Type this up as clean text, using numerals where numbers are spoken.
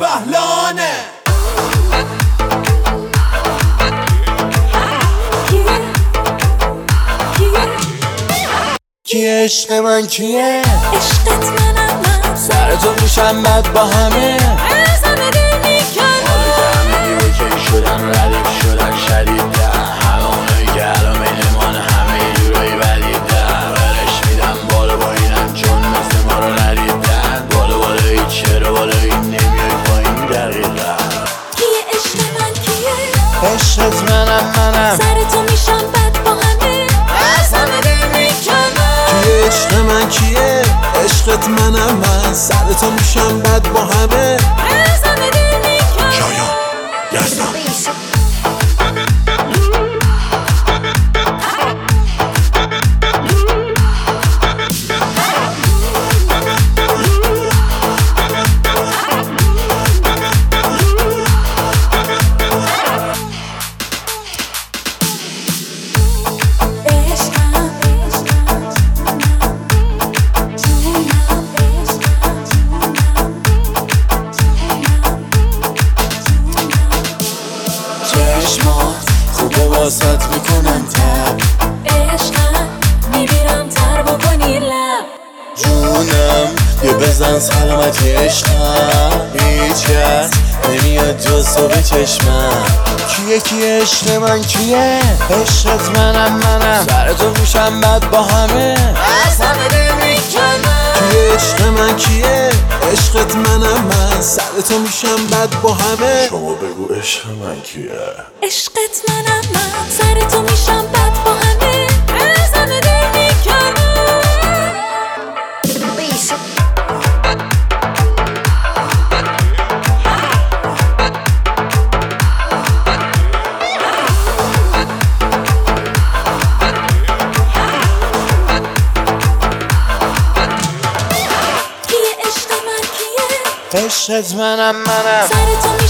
بهلانه. کیه عشق من کیه؟ عشقت منم من، سر تو میشم بد با همه، ازم دل میکنم. همه اوکی شدن، ردیف شدن، شدیدن، همه اونایی که الان بینمان همه یه جورایی بدیدن. برش میدم بالا با اینم چون مثل ما رو ندیدن. بالا بالایی چرا بالایی نمیای پایین دقیقا. کیه عشق من کیه؟ عشقت منم سر تو میشم بد با همه، ازم دل میکنم. کیه عشق من کیه؟ عشقت منم من، سر تو میشم بد با همه، ازم دل میکنم. شایان یزدان. چشمات خوبه واسط میکنن تب، عشقم میگیرم تر بکنی لب. جونم یه بزن سلامتی عشقم، هیچ کس نمیاد جز تو به چشمم. کیه عشق من کیه؟ عشقت منم سر تو میشم بد با همه، ازم دل میکنم. کیه عشق من کیه؟ عشقت منم من، سر تو میشم بد با همه. شما بگو عشق من کیه؟ عشقت منم من، سر تو میشم بد با همه، ازم دل میکنم. عشقت منم سر تو